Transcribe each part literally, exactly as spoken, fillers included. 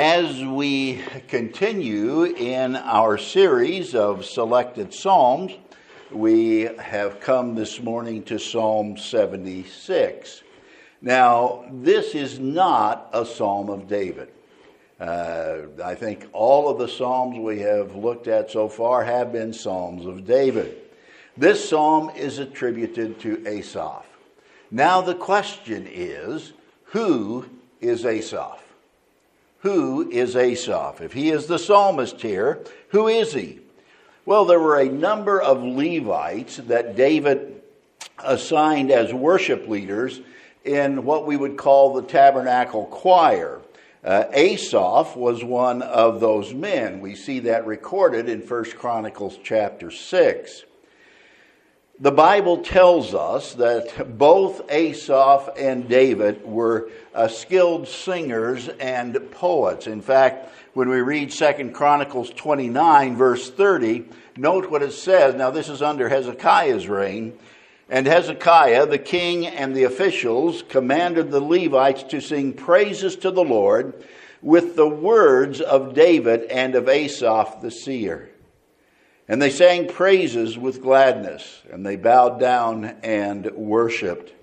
As we continue in our series of selected Psalms, we have come this morning to Psalm seventy-six. Now, this is not a Psalm of David. Uh, I think all of the Psalms we have looked at so far have been Psalms of David. This Psalm is attributed to Asaph. Now the question is, who is Asaph? Who is Asaph? If he is the psalmist here, who is he? Well, there were a number of Levites that David assigned as worship leaders in what we would call the tabernacle choir. Uh, Asaph was one of those men. We see that recorded in First Chronicles chapter six. The Bible tells us that both Asaph and David were uh, skilled singers and poets. In fact, when we read Second Chronicles twenty-nine, verse thirty, note what it says. Now, this is under Hezekiah's reign. And Hezekiah, the king and the officials, commanded the Levites to sing praises to the Lord with the words of David and of Asaph the seer. And they sang praises with gladness, and they bowed down and worshipped.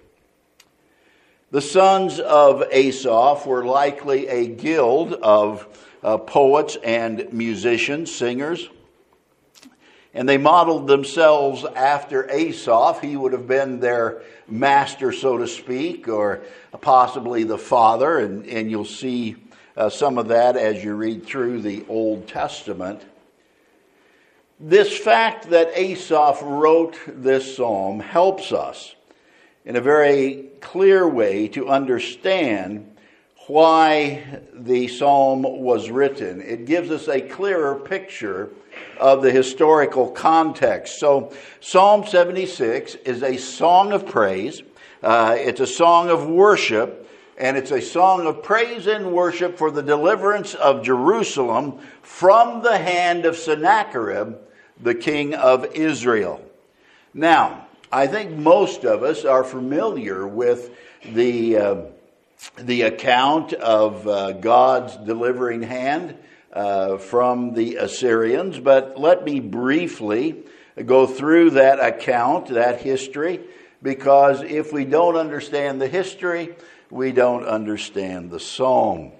The sons of Asaph were likely a guild of uh, poets and musicians, singers. And they modeled themselves after Asaph. He would have been their master, so to speak, or possibly the father. And, and you'll see uh, some of that as you read through the Old Testament. This fact that Asaph wrote this psalm helps us in a very clear way to understand why the psalm was written. It gives us a clearer picture of the historical context. So Psalm seventy-six is a song of praise. Uh, it's a song of worship, and it's a song of praise and worship for the deliverance of Jerusalem from the hand of Sennacherib, the king of Israel. Now, I think most of us are familiar with the uh, the account of uh, God's delivering hand uh, from the Assyrians, but let me briefly go through that account, that history, because if we don't understand the history, we don't understand the psalm.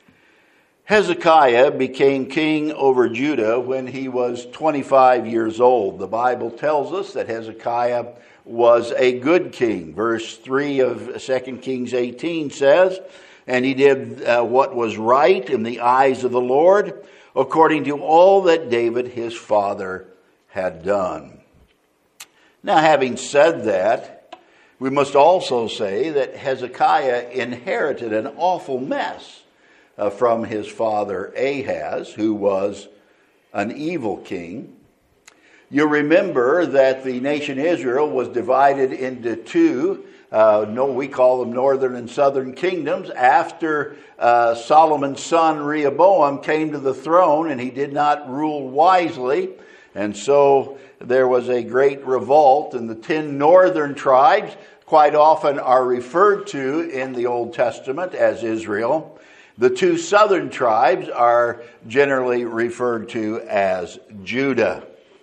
Hezekiah became king over Judah when he was twenty-five years old. The Bible tells us that Hezekiah was a good king. Verse three of Second Kings eighteen says, "And he did uh, what was right in the eyes of the Lord, according to all that David his father had done." Now, having said that, we must also say that Hezekiah inherited an awful mess Uh, from his father Ahaz, who was an evil king. You remember that the nation Israel was divided into two, uh, no, we call them northern and southern kingdoms, after uh, Solomon's son Rehoboam came to the throne and he did not rule wisely. And so there was a great revolt, and the ten northern tribes quite often are referred to in the Old Testament as Israel. The two southern tribes are generally referred to as Judah.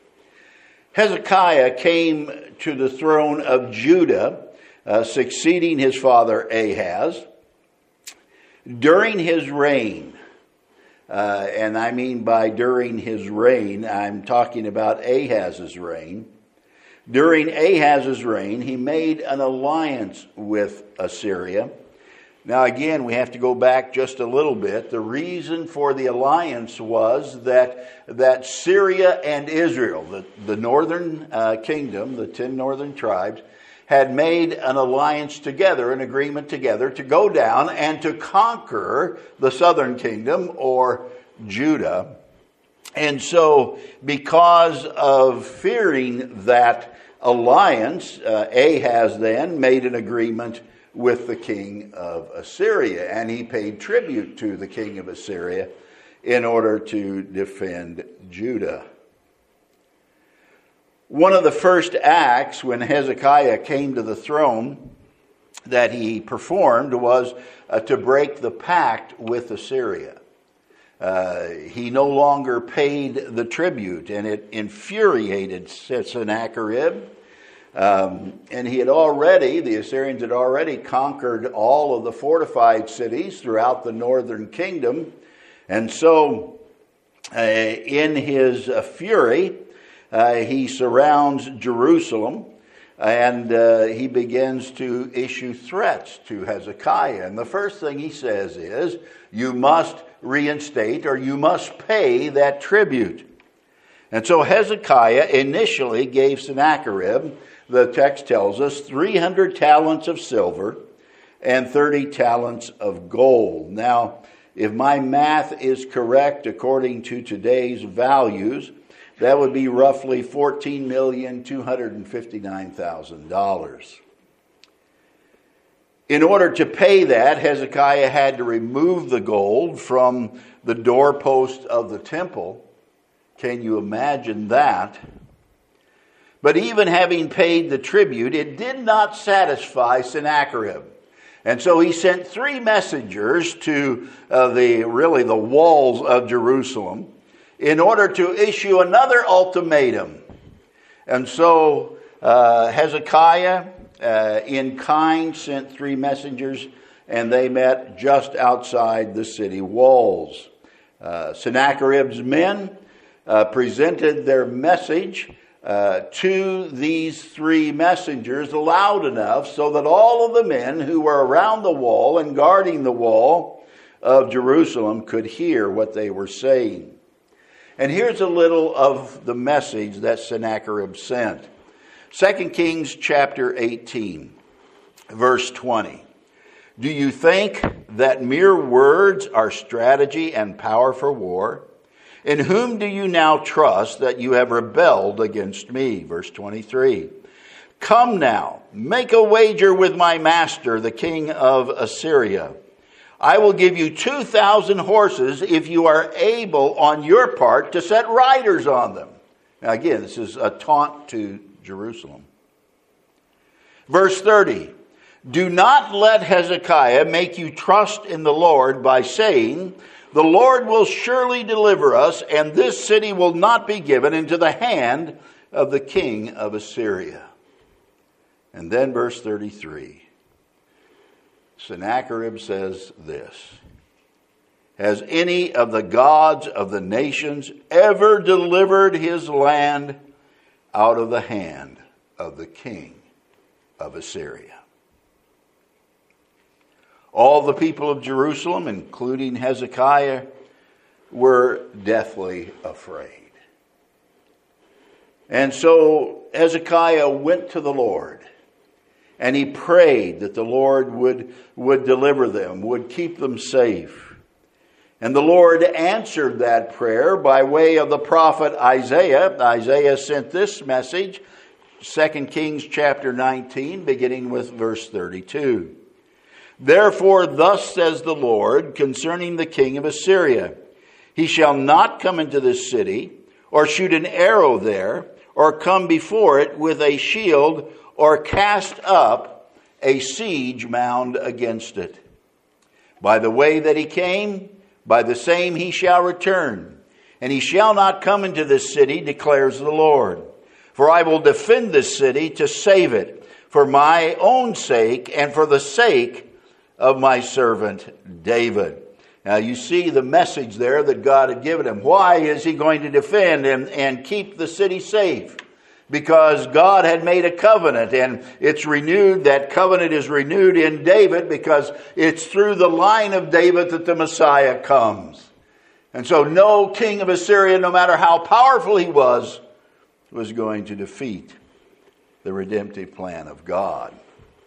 Hezekiah came to the throne of Judah, uh, succeeding his father Ahaz. During his reign, uh, and I mean by during his reign, I'm talking about Ahaz's reign. During Ahaz's reign, he made an alliance with Assyria. Now, again, we have to go back just a little bit. The reason for the alliance was that that Syria and Israel, the, the northern uh, kingdom, the ten northern tribes, had made an alliance together, an agreement together, to go down and to conquer the southern kingdom, or Judah. And so, because of fearing that alliance, uh, Ahaz then made an agreement with the king of Assyria, and he paid tribute to the king of Assyria in order to defend Judah. One of the first acts when Hezekiah came to the throne that he performed was uh, to break the pact with Assyria. Uh, he no longer paid the tribute, and it infuriated Sennacherib. Um, and he had already, the Assyrians had already conquered all of the fortified cities throughout the northern kingdom. And so, uh, in his uh, fury, uh, he surrounds Jerusalem, and uh, he begins to issue threats to Hezekiah. And the first thing he says is, you must reinstate, or you must pay that tribute. And so Hezekiah initially gave Sennacherib, the text tells us, three hundred talents of silver and thirty talents of gold. Now, if my math is correct according to today's values, that would be roughly fourteen million two hundred fifty-nine thousand dollars. In order to pay that, Hezekiah had to remove the gold from the doorpost of the temple. Can you imagine that? But even having paid the tribute, it did not satisfy Sennacherib. And so he sent three messengers to uh, the really the walls of Jerusalem in order to issue another ultimatum. And so uh, Hezekiah, uh, in kind, sent three messengers, and they met just outside the city walls. Uh, Sennacherib's men uh, presented their message uh, to these three messengers loud enough so that all of the men who were around the wall and guarding the wall of Jerusalem could hear what they were saying. And here's a little of the message that Sennacherib sent. Second Kings chapter eighteen, verse twenty. Do you think that mere words are strategy and power for war? In whom do you now trust that you have rebelled against me? Verse twenty-three. Come now, make a wager with my master, the king of Assyria. I will give you two thousand horses if you are able on your part to set riders on them. Now again, this is a taunt to Jerusalem. Verse thirty. Do not let Hezekiah make you trust in the Lord by saying, the Lord will surely deliver us, and this city will not be given into the hand of the king of Assyria. And then verse thirty-three. Sennacherib says this. Has any of the gods of the nations ever delivered his land out of the hand of the king of Assyria? All the people of Jerusalem, including Hezekiah, were deathly afraid. And so Hezekiah went to the Lord, and he prayed that the Lord would, would deliver them, would keep them safe. And the Lord answered that prayer by way of the prophet Isaiah. Isaiah sent this message, Second Kings chapter nineteen, beginning with verse thirty-two. Therefore, thus says the Lord concerning the king of Assyria, he shall not come into this city, or shoot an arrow there, or come before it with a shield, or cast up a siege mound against it. By the way that he came, by the same he shall return, and he shall not come into this city, declares the Lord. For I will defend this city to save it, for my own sake and for the sake of my servant David. Now you see the message there that God had given him. Why is he going to defend and, and keep the city safe? Because God had made a covenant, and it's renewed. That covenant is renewed in David because it's through the line of David that the Messiah comes. And so no king of Assyria, no matter how powerful he was, was going to defeat the redemptive plan of God.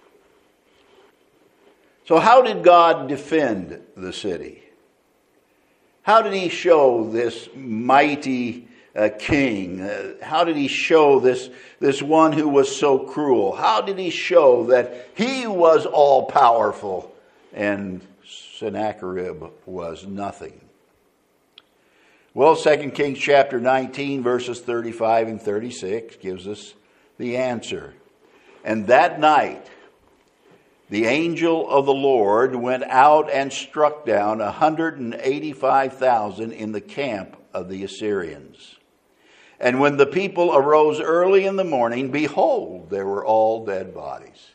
So how did God defend the city? How did he show this mighty uh, king? Uh, how did he show this, this one who was so cruel? How did he show that he was all powerful and Sennacherib was nothing? Well, Second Kings chapter nineteen, verses thirty-five and thirty-six gives us the answer. And that night, the angel of the Lord went out and struck down one hundred eighty-five thousand in the camp of the Assyrians. And when the people arose early in the morning, behold, they were all dead bodies.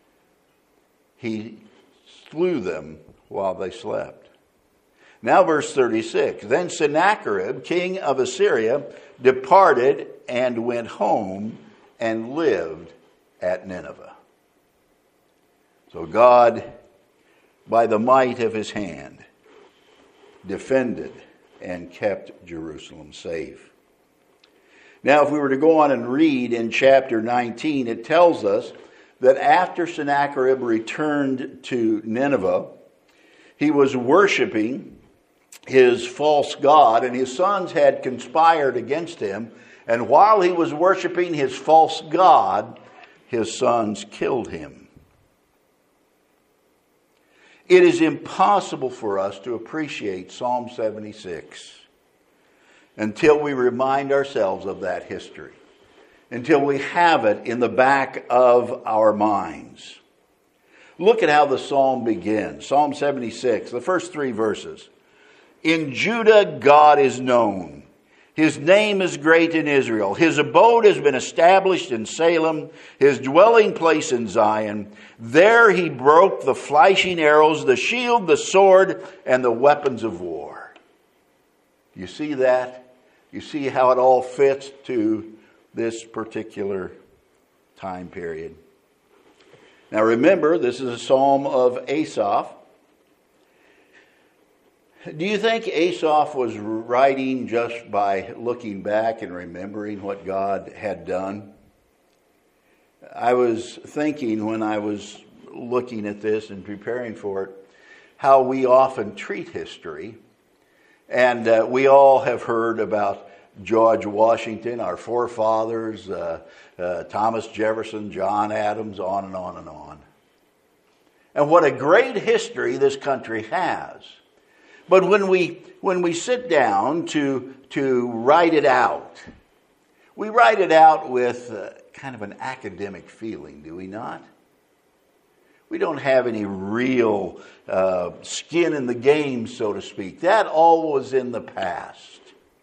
He slew them while they slept. Now verse thirty-six. Then Sennacherib, king of Assyria, departed and went home and lived at Nineveh. So God, by the might of his hand, defended and kept Jerusalem safe. Now, if we were to go on and read in chapter nineteen, it tells us that after Sennacherib returned to Nineveh, he was worshiping his false god, and his sons had conspired against him. And while he was worshiping his false god, his sons killed him. It is impossible for us to appreciate Psalm seventy-six until we remind ourselves of that history, until we have it in the back of our minds. Look at how the psalm begins. Psalm seventy-six, the first three verses. In Judah, God is known. His name is great in Israel. His abode has been established in Salem, his dwelling place in Zion. There he broke the flashing arrows, the shield, the sword, and the weapons of war. You see that? You see how it all fits to this particular time period. Now remember, this is a psalm of Asaph. Do you think Asaph was writing just by looking back and remembering what God had done? I was thinking when I was looking at this and preparing for it, how we often treat history. And uh, we all have heard about George Washington, our forefathers, uh, uh, Thomas Jefferson, John Adams, on and on and on. And what a great history this country has. But when we when we sit down to to write it out, we write it out with uh, kind of an academic feeling, do we not? We don't have any real uh, skin in the game, so to speak. That all was in the past.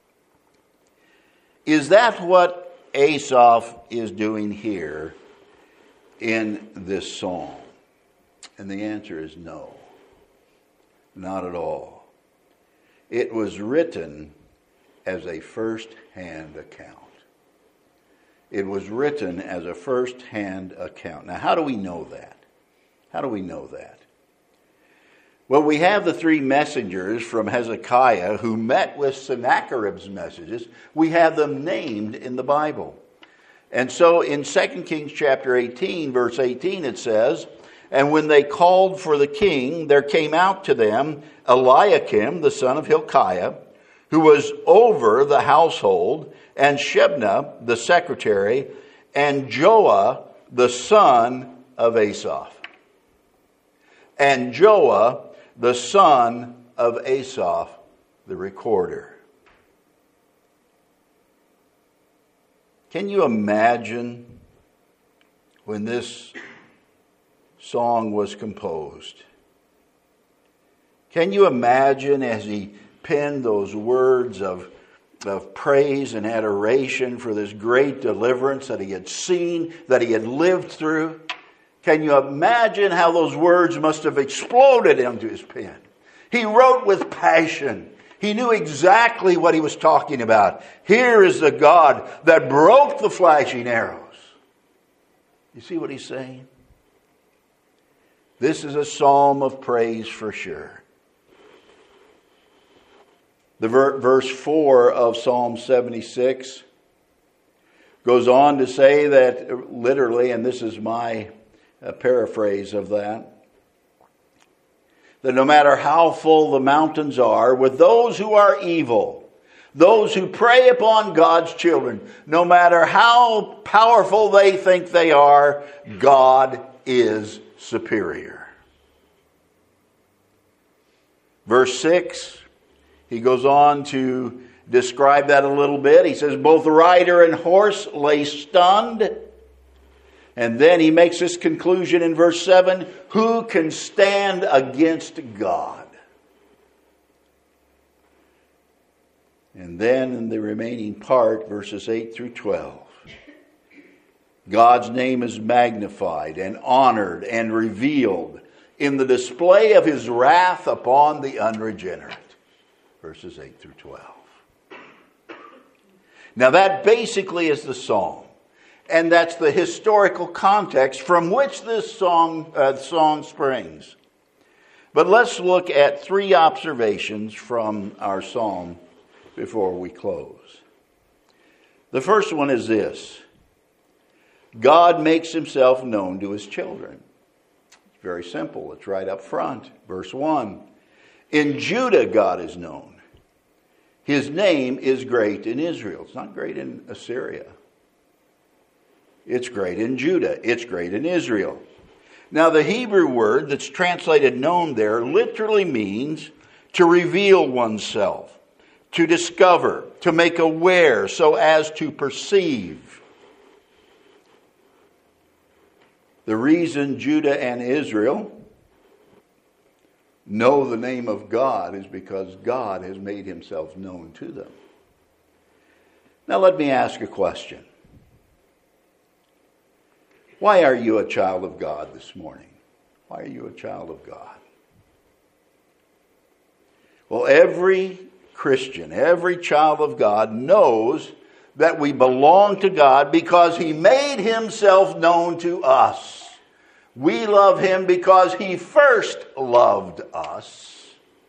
Is that what Asaph is doing here in this psalm? And the answer is no, not at all. It was written as a first-hand account. It was written as a first-hand account. Now, how do we know that? How do we know that? Well, we have the three messengers from Hezekiah who met with Sennacherib's messages. We have them named in the Bible. And so in Second Kings chapter eighteen, verse eighteen, it says, and when they called for the king, there came out to them Eliakim, the son of Hilkiah, who was over the household, and Shebna, the secretary, and Joah, the son of Asaph. And Joah, the son of Asaph, the recorder. Can you imagine when this song was composed? Can you imagine as he penned those words of, of praise and adoration for this great deliverance that he had seen, that he had lived through? Can you imagine how those words must have exploded into his pen? He wrote with passion. He knew exactly what he was talking about. Here is the God that broke the flashing arrows. You see what he's saying? This is a psalm of praise for sure. The ver- verse four of Psalm seventy-six goes on to say that literally, and this is my uh, paraphrase of that, that no matter how full the mountains are, with those who are evil, those who prey upon God's children, no matter how powerful they think they are, God is superior. Verse six, he goes on to describe that a little bit. He says, both rider and horse lay stunned. And then he makes this conclusion in verse seven, who can stand against God? And then in the remaining part, verses eight through twelve, God's name is magnified and honored and revealed in the display of his wrath upon the unregenerate. Verses eight through twelve. Now that basically is the psalm. And that's the historical context from which this song, uh, song springs. But let's look at three observations from our psalm before we close. The first one is this. God makes himself known to his children. It's very simple. It's right up front. Verse one. In Judah God is known. His name is great in Israel. It's not great in Assyria. It's great in Judah. It's great in Israel. Now the Hebrew word that's translated known there literally means to reveal oneself, to discover, to make aware so as to perceive. The reason Judah and Israel know the name of God is because God has made himself known to them. Now let me ask a question. Why are you a child of God this morning? Why are you a child of God? Well, every Christian, every child of God knows that we belong to God because he made himself known to us. We love him because he first loved us.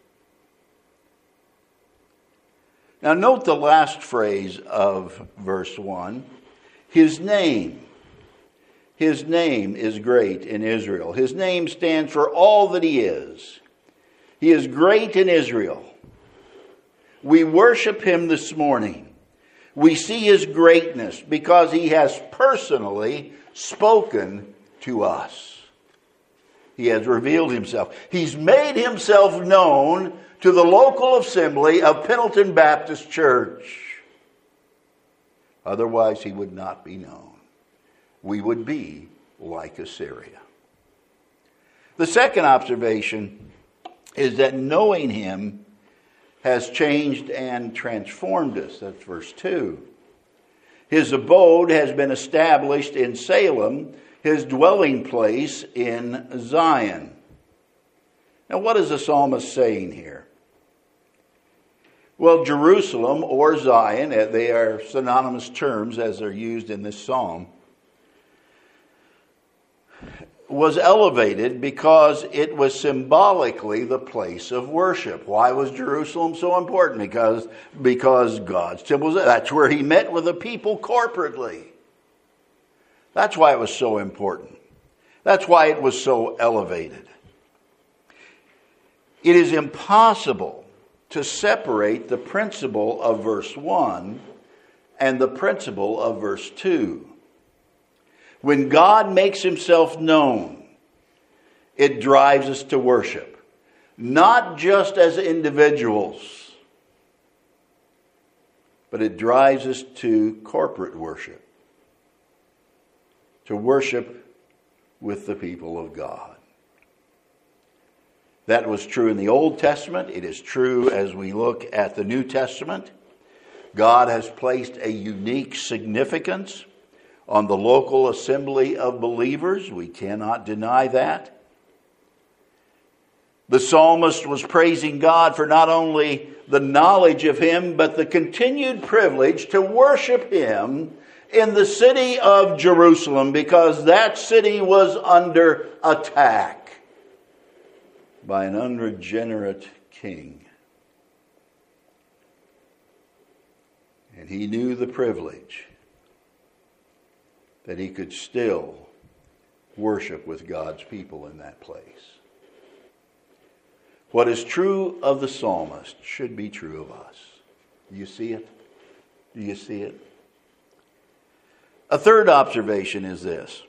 Now note the last phrase of verse one. His name. His name is great in Israel. His name stands for all that he is. He is great in Israel. We worship him this morning. We see his greatness because he has personally spoken to us. He has revealed himself. He's made himself known to the local assembly of Pendleton Baptist Church. Otherwise, he would not be known. We would be like Assyria. The second observation is that knowing him has changed and transformed us. That's verse two. His abode has been established in Salem, his dwelling place in Zion. Now, what is the psalmist saying here? Well, Jerusalem or Zion, they are synonymous terms as they're used in this psalm, was elevated because it was symbolically the place of worship. Why was Jerusalem so important? Because, because God's temple was, that's where he met with the people corporately. That's why it was so important. That's why it was so elevated. It is impossible to separate the principle of verse one and the principle of verse two. When God makes himself known, it drives us to worship. Not just as individuals, but it drives us to corporate worship. To worship with the people of God. That was true in the Old Testament. It is true as we look at the New Testament. God has placed a unique significance on the local assembly of believers. We cannot deny that. The psalmist was praising God for not only the knowledge of him, but the continued privilege to worship him in the city of Jerusalem, because that city was under attack by an unregenerate king. And he knew the privilege that he could still worship with God's people in that place. What is true of the psalmist should be true of us. Do you see it? Do you see it? A third observation is this.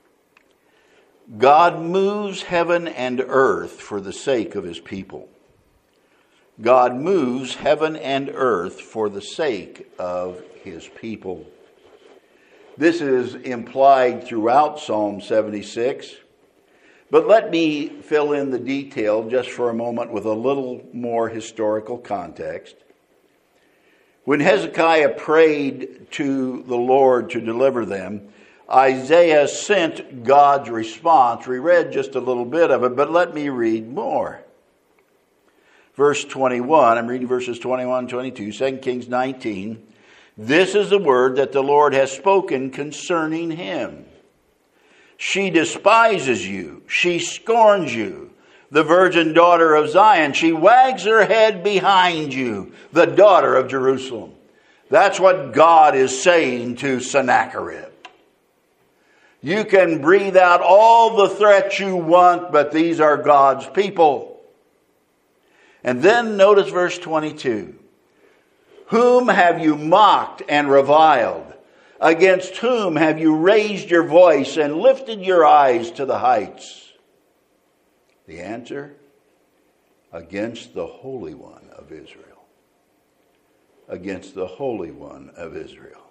God moves heaven and earth for the sake of his people. God moves heaven and earth for the sake of his people. This is implied throughout Psalm seventy-six. But let me fill in the detail just for a moment with a little more historical context. When Hezekiah prayed to the Lord to deliver them, Isaiah sent God's response. We read just a little bit of it, but let me read more. Verse twenty-one, I'm reading verses twenty-one and twenty-two, Second Kings nineteen. This is the word that the Lord has spoken concerning him. She despises you. She scorns you. The virgin daughter of Zion. She wags her head behind you. The daughter of Jerusalem. That's what God is saying to Sennacherib. You can breathe out all the threats you want, but these are God's people. And then notice verse twenty-two. Whom have you mocked and reviled? Against whom have you raised your voice and lifted your eyes to the heights? The answer, against the Holy One of Israel. Against the Holy One of Israel.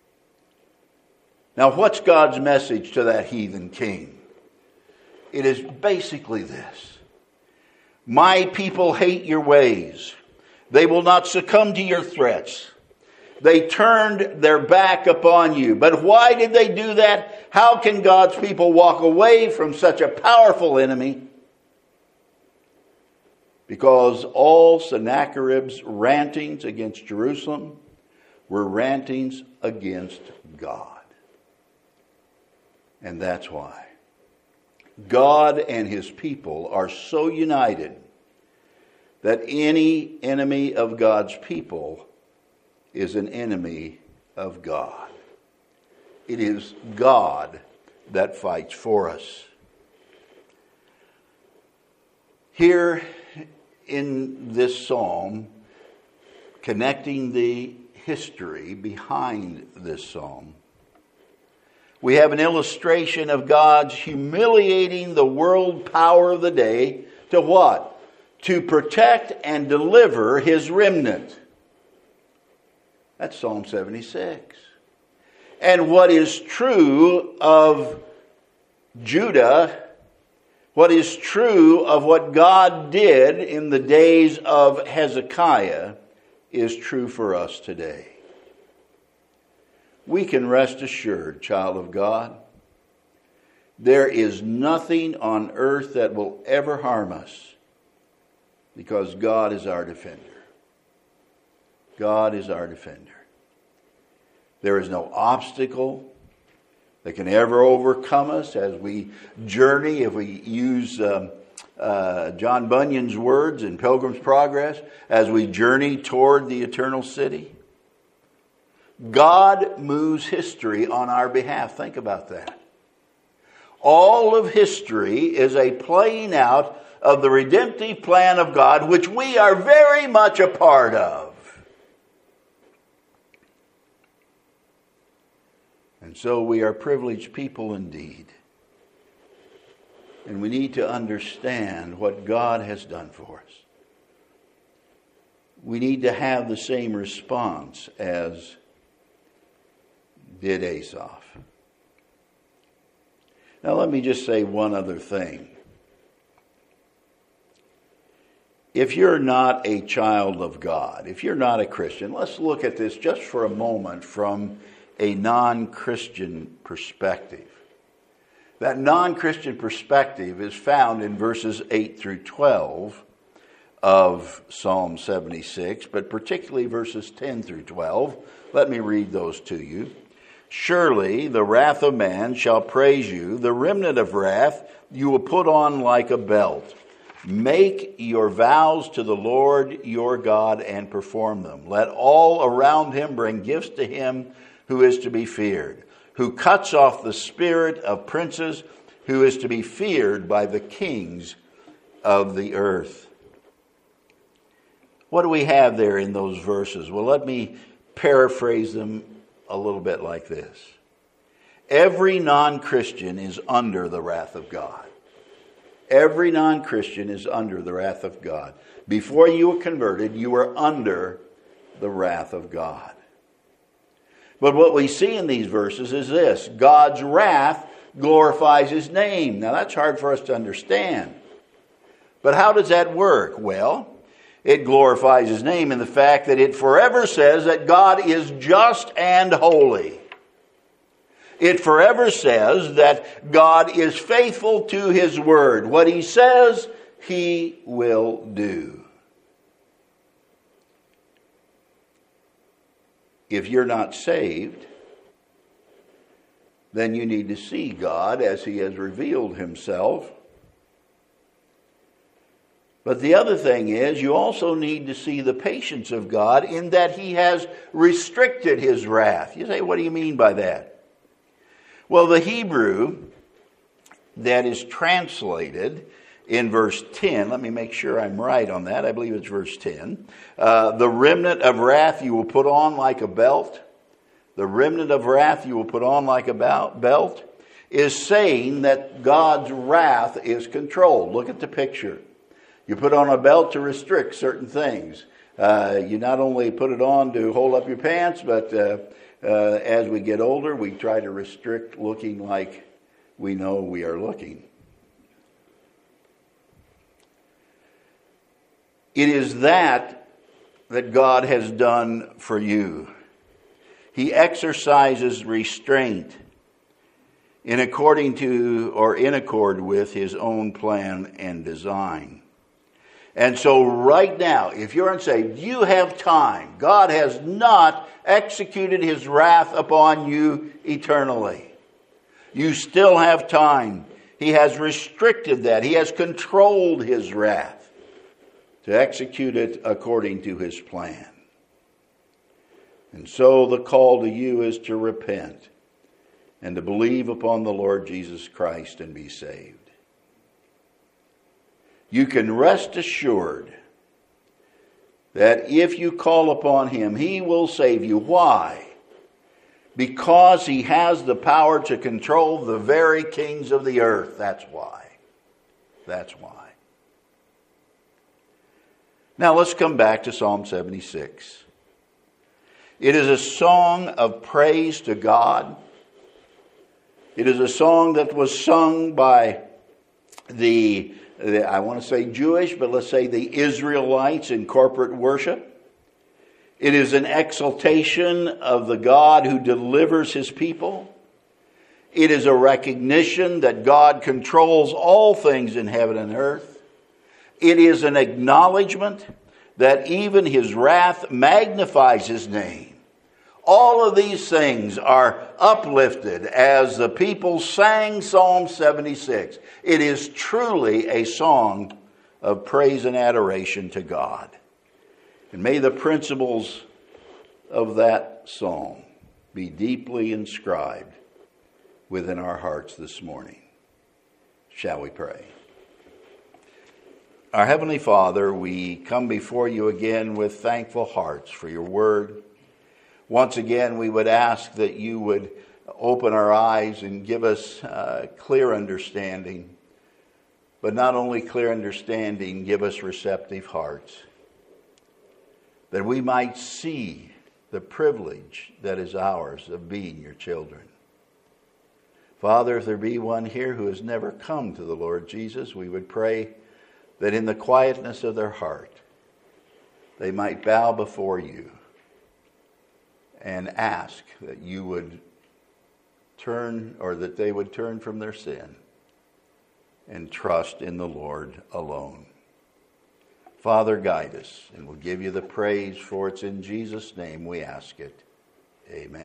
Now, what's God's message to that heathen king? It is basically this. My people hate your ways. They will not succumb to your threats. They turned their back upon you. But why did they do that? How can God's people walk away from such a powerful enemy? Because all Sennacherib's rantings against Jerusalem were rantings against God. And that's why. God and his people are so united that any enemy of God's people is an enemy of God. It is God that fights for us. Here in this psalm, connecting the history behind this psalm, we have an illustration of God's humiliating the world power of the day to what? To protect and deliver his remnant. That's Psalm seventy-six. And what is true of Judah, what is true of what God did in the days of Hezekiah, is true for us today. We can rest assured, child of God, there is nothing on earth that will ever harm us because God is our defender. God is our defender. There is no obstacle that can ever overcome us as we journey, if we use um, uh, John Bunyan's words in Pilgrim's Progress, as we journey toward the eternal city. God moves history on our behalf. Think about that. All of history is a playing out of the redemptive plan of God, which we are very much a part of. And so we are privileged people indeed. And we need to understand what God has done for us. We need to have the same response as did Asaph. Now let me just say one other thing. If you're not a child of God, if you're not a Christian, let's look at this just for a moment from a non-Christian perspective. That non-Christian perspective is found in verses eight through twelve of Psalm seventy-six, but particularly verses ten through twelve. Let me read those to you. Surely the wrath of man shall praise you, the remnant of wrath you will put on like a belt. Make your vows to the Lord your God and perform them. Let all around him bring gifts to him who is to be feared, who cuts off the spirit of princes, who is to be feared by the kings of the earth. What do we have there in those verses? Well, let me paraphrase them a little bit like this. Every non-Christian is under the wrath of God. Every non-Christian is under the wrath of God. Before you were converted, you were under the wrath of God. But what we see in these verses is this: God's wrath glorifies His name. Now that's hard for us to understand. But how does that work? Well, it glorifies His name in the fact that it forever says that God is just and holy. It forever says that God is faithful to His word. What He says, He will do. If you're not saved, then you need to see God as He has revealed Himself. But the other thing is, you also need to see the patience of God in that He has restricted His wrath. You say, what do you mean by that? Well, the Hebrew that is translated in verse ten, let me make sure I'm right on that. I believe it's verse ten. Uh, the remnant of wrath you will put on like a belt. The remnant of wrath you will put on like a belt is saying that God's wrath is controlled. Look at the picture. You put on a belt to restrict certain things. Uh, you not only put it on to hold up your pants, but uh, uh, as we get older, we try to restrict looking like we know we are looking. It is that that God has done for you. He exercises restraint in according to or in accord with His own plan and design. And so right now, if you're unsaved, you have time. God has not executed His wrath upon you eternally. You still have time. He has restricted that. He has controlled His wrath to execute it according to His plan. And so the call to you is to repent and to believe upon the Lord Jesus Christ and be saved. You can rest assured that if you call upon Him, He will save you. Why? Because He has the power to control the very kings of the earth. That's why. That's why. Now let's come back to Psalm seventy-six. It is a song of praise to God. It is a song that was sung by the I want to say Jewish, but let's say the Israelites in corporate worship. It is an exaltation of the God who delivers His people. It is a recognition that God controls all things in heaven and earth. It is an acknowledgement that even His wrath magnifies His name. All of these things are uplifted as the people sang Psalm seventy-six. It is truly a song of praise and adoration to God. And may the principles of that song be deeply inscribed within our hearts this morning. Shall we pray? Our Heavenly Father, we come before you again with thankful hearts for your word. Once again, we would ask that you would open our eyes and give us uh, clear understanding. But not only clear understanding, give us receptive hearts. That we might see the privilege that is ours of being your children. Father, if there be one here who has never come to the Lord Jesus, we would pray that in the quietness of their heart, they might bow before you and ask that you would turn, or that they would turn from their sin and trust in the Lord alone. Father, guide us, and we'll give you the praise, for it's in Jesus' name we ask it. Amen.